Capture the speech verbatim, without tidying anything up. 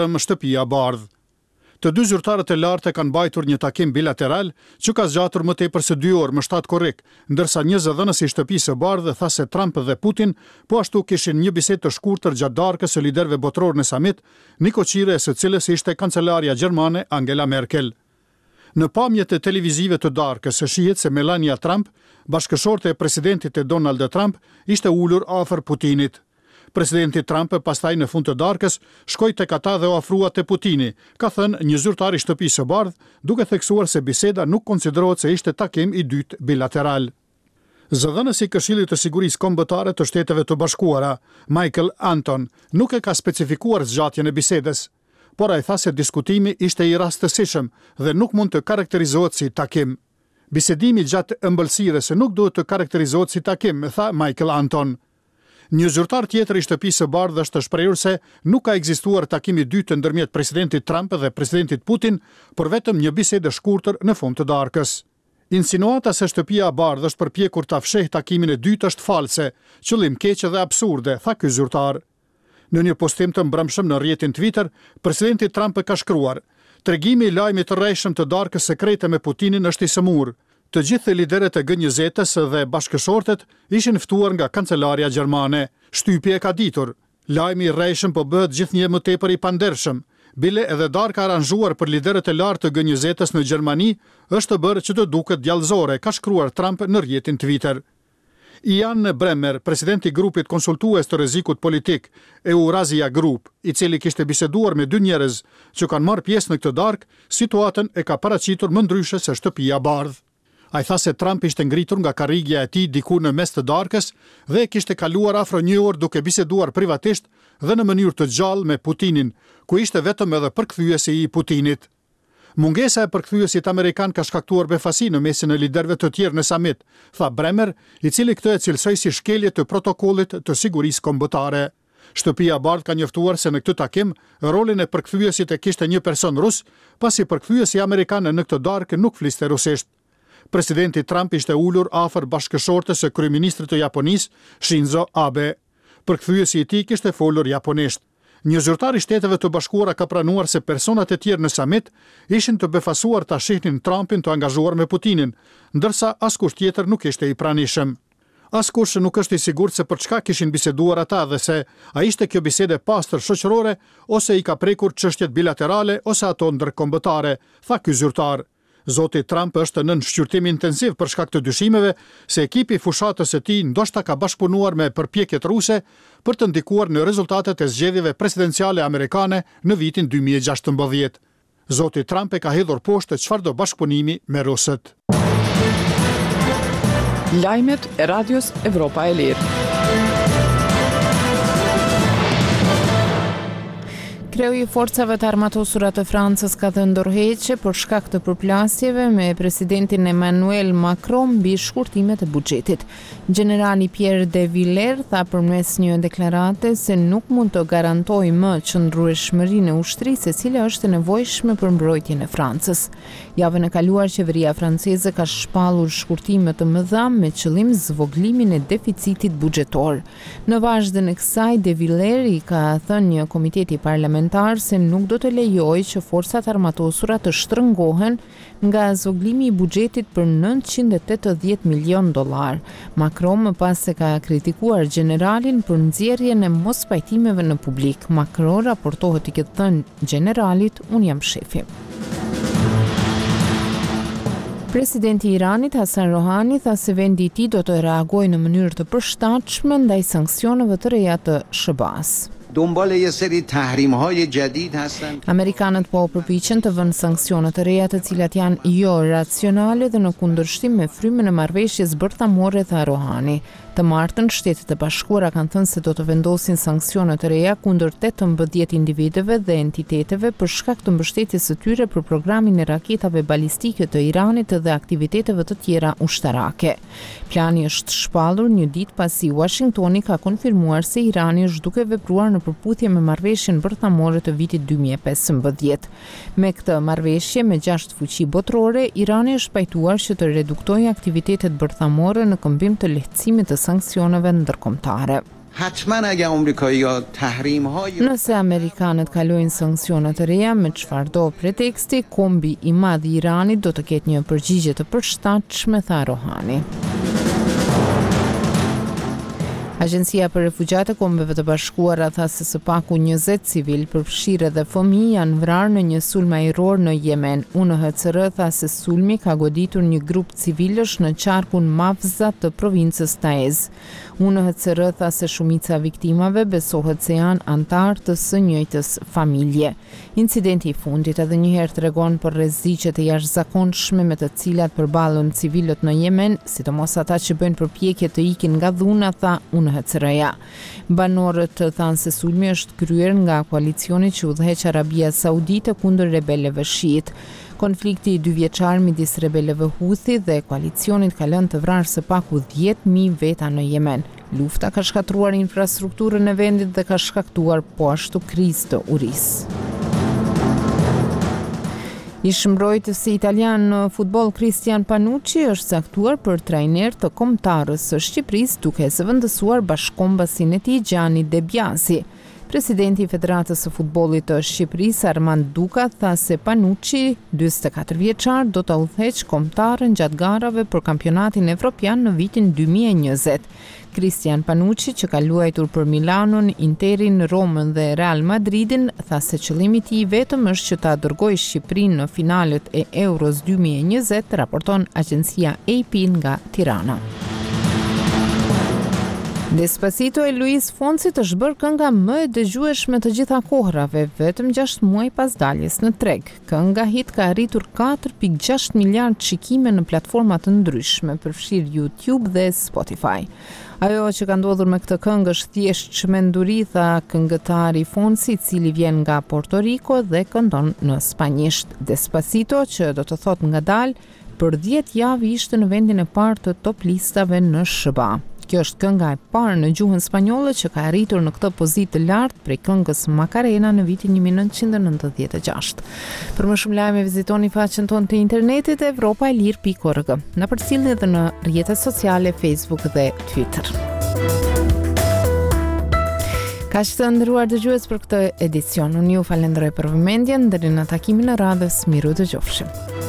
më shtëpia bardhë. Të dy zyrtarët e lartë kanë mbajtur një takim bilateral që ka zgjatur më tepër se dy orë më shtatë korrik, ndërsa një zëdhënës i shtëpisë së bardhë tha se Trump dhe Putin po ashtu kishin një bisedë të shkurtër gjatë darkës së liderëve botror në samit, një koqire së cilës ishte kancelaria gjermane Angela Merkel. Në pamjet e televizive të darkës shihet se Melania Trump, bashkëshorte e presidentit e Donald Trump, ishte ulur afër Putinit. Presidenti Trump pastaj në fund të darkës shkoi tek ata dhe u ofrua te Putini, ka thënë një zyrtar i shtëpisë së bardhë, duke theksuar se biseda nuk konsiderohet se ishte takim i dytë bilateral. Zëdhënësi i Këshillit të Sigurisë Kombëtare të Shteteve të Bashkuara, Michael Anton, nuk e ka specifikuar zgjatjen e bisedës, por ai tha se diskutimi ishte i rastësishëm dhe nuk mund të karakterizohet si takim. Bisedimi gjatë ëmbëlsirës nuk duhet të karakterizohet si takim, tha Michael Anton. Një zyrtar tjetër i shtëpisë së bardhë është shprehur se nuk ka ekzistuar takimi i dytë ndërmjet presidentit Trump dhe presidentit Putin, por vetëm një bisedë e shkurtër në fund të darkës. Insinuata se shtëpia e bardhë është përpjekur ta fshehë takimin e dytë është false, qëllim keq dhe absurde, tha ky zyrtar. Në një postim të mbrëmshëm në rrjetin Twitter, presidenti Trump ka shkruar: "Tregimi i lajmit të rrejshëm të darkës sekrete me Putinin është i sëmurë. Të gjithë liderët e G njëzet-s dhe bashkëshortet ishin ftuar nga kancelaria gjermane. Shtypje e ka ditur. Lajmi i rrejshëm po bëhet gjithnjë më tepër i pandershëm. Bile edhe darka aranzhuar për liderët e lartë të G njëzet-s në Gjermani është bërë që të duket djallëzore", ka shkruar Trump në rrjetin Twitter. Ian Bremmer, presidenti i grupit konsultues të rrezikut politik Eurasia Group, i cili kishte biseduar me dy njerëz që kanë marrë pjesë në këtë darkë, situatën e ka paraqitur më ndryshe se shtëpia e bardhë. Ai tha se Trump ishte ngritur nga karrigja e tij diku në mes të darkës dhe kishte kaluar afro një orë duke biseduar privatisht dhe në mënyrë të gjallë me Putinin, ku ishte vetëm edhe përkthyesi i Putinit. Mungesa e përkthyesit amerikan ka shkaktuar befasi në mesin e liderëve të tjerë në samit, tha Bremer, i cili këtë e cilësoi si shkelje të protokollit të sigurisë kombëtare. Shtëpia e bardhë ka njoftuar se në këtë takim rolin e përkthyesit e kishte një person rus, pasi përkthyesi amerikan në këtë darkë nuk fliste rusisht. Presidenti Trump ishte ulur afër bashkëshortes së kryeministrit të Japonisë, Shinzo Abe. Përkthyesi i tij kishte folur japonisht. Një zyrtar i Shteteve të Bashkuara ka pranuar se personat e tjerë në samit ishin të befasuar ta shihnin Trumpin të angazhuar me Putinin, ndërsa askush tjetër nuk ishte i pranishëm. Askush nuk është i sigurt se për çka kishin biseduar ata dhe se a ishte kjo bisedë e pastër shoqërore ose i ka prekur çështjet bilaterale ose ato ndërkombëtare, tha ky zyrtar. Zoti Trump është nën shqyrtim intensiv për shkak të dyshimeve se ekipi i fushatës së tij ndoshta ka bashkëpunuar me përpjekjet ruse për të ndikuar në rezultatet e zgjedhjeve presidenciale amerikane në vitin dy mijë e gjashtëmbëdhjetë. Zoti Trump e ka hedhur poshtë çfarëdo bashkëpunimi me rusët. Lajmet e Radios Evropa e Lirë. Kreu i forcave të armatosura të Francës ka dhënë dorëheqje për shkak të përplasjeve me presidentin Emmanuel Macron mbi shkurtimet e buxhetit. Generali Pierre de Villers tha përmes një deklarate se nuk mund të garantojë më qëndrueshmërinë e ushtrisë e cila është e nevojshme për mbrojtjen e Francës. Javën e kaluar qeveria franceze ka shpallur shkurtime të mëdha me qëllim zvoglimin e deficitit buxhetor. Në vazhdim të kësaj, de Villers i ka thënë një komiteti parlamentar se nuk do të lejojë që forcat armatosura të shtrëngohen nga zvoglimi i buxhetit për nëntëqind e tetëdhjetë milion dollar. Macron më pas se ka kritikuar generalin për nxjerrjen e mospajtimeve në publik. Macron raportohet i ketë thënë generalit: "Unë jam shefi". Presidenti i Iranit Hasan Rohani tha se vendi i tij do të reagojë në mënyrë të përshtatshme ndaj sanksioneve të reja të S B A-s. دنبال یه سری تحریم‌های جدید هستن. Amerikanët po përpiqen të vënë sanksione të reja të cilat janë jo racionale dhe në kundërshtim me frymën e marrëveshjes bërthamore, tha Rohani. Të martën, Shtetet e Bashkuara kanë thënë se do të vendosin sanksione të reja kundër tetëmbëdhjetë individëve dhe entiteteve për shkak të mbështetjes së tyre për programin e raketave balistike të Iranit dhe aktiviteteve të tjera ushtarake. Plani është shpallur një ditë pasi Washingtoni ka konfirmuar se Irani është duke vepruar në përputhje me marrëveshjen bërthamore të vitit dy mijë e pesëmbëdhjetë. Me këtë marrëveshje me gjashtë fuqi botërore, Irani është pajtuar që të reduktojë aktivitetet bërthamore në këmbim të lehtësimit të sanksioneve ndërkombëtare. حتما اگه آمریکایی‌ها تحریم‌های Nëse amerikanët kalojnë sanksionet e reja me çfarëdo preteksti, kombi i madh i Iranit do të ketë një përgjigje të përshtatshme, tha Rohani. Agjencia për Refugjat e Kombeve të Bashkuara tha se së paku njëzet civil, përfshirë edhe fëmijë, janë vrarë në një sulm ajror në Yemen. U N H C R tha se sulmi ka goditur një grup civilësh në qarkun Mafza të provincës Taiz. U N H C R tha se shumica e viktimave besohet se janë antarë të së njëjtës familje. Incidenti i fundit edhe njëherë tregon për rreziqet e jashtëzakonshme me të cilat përballen civilët në Yemen, sidomos ata që bëjnë përpjekje të ikin nga dhuna, tha U N H C R-ja. Banorët thanë se sulmi është kryer nga koalicioni që udhëheq Arabia Saudite kundër rebelëve shiit. Konflikti i dyvjeçar midis rebelëve Houthi dhe koalicionit ka lënë të vrarë së paku dhjetë mijë veta në Yemen. Lufta ka shkatruar infrastrukturën e vendit dhe ka shkaktuar po ashtu krizë të urisë. Ish mbrojtësi italian në futboll Cristian Panucci është caktuar për trajner të kombëtarës së Shqipërisë duke zëvendësuar bashkëkombasin e tij Gianni De Biasi. Presidenti i Federatës së Futbollit të Shqipërisë Armand Duka tha se Panucci, dyzet e katër vjeçar, do ta udhëheqë kombëtarën gjatë garave për kampionatin evropian në vitin dy mijë e njëzet. Cristian Panucci, që ka luajtur për Milanon, Interin, Romën dhe Real Madridin, tha se qëllimi i tij vetëm është që ta dërgojë Shqipërinë në finalet e Euros dy mijë e njëzet, raporton agjencia A P nga Tirana. Despacito e Luis Fonsit është bërë kënga më e dëgjueshme të gjitha kohrave, vetëm gjashtë muaj pas daljes në treg. Kënga hit ka arritur katër pikë gjashtë miliard shikime në platforma të ndryshme, përfshirë YouTube dhe Spotify. Ajo që ka ndodhur me këtë këngë është thjesht çmenduri, tha këngëtari Fonsi, i cili vjen nga Porto Rico dhe këndon në spanjisht. Despacito, që do të thotë ngadalë, për dhjetë javë ishte në vendin e parë të top listave në S B A. Kjo është kënga e parë në gjuhën spanjolle që ka arritur në këtë pozitë të lartë prej këngës Macarena në vitin një mijë e nëntëqind e nëntëdhjetë e gjashtë. Për më shumë lajme vizitoni faqen tonë të internetit europa e lir pikë org. Na përcjellni edhe në rrjetet sociale Facebook dhe Twitter. Kaq të nderuar dëgjues për këtë edicion. Unë ju falenderoj për vëmendjen, deri në takimin e radhës, miru dëgjofshim.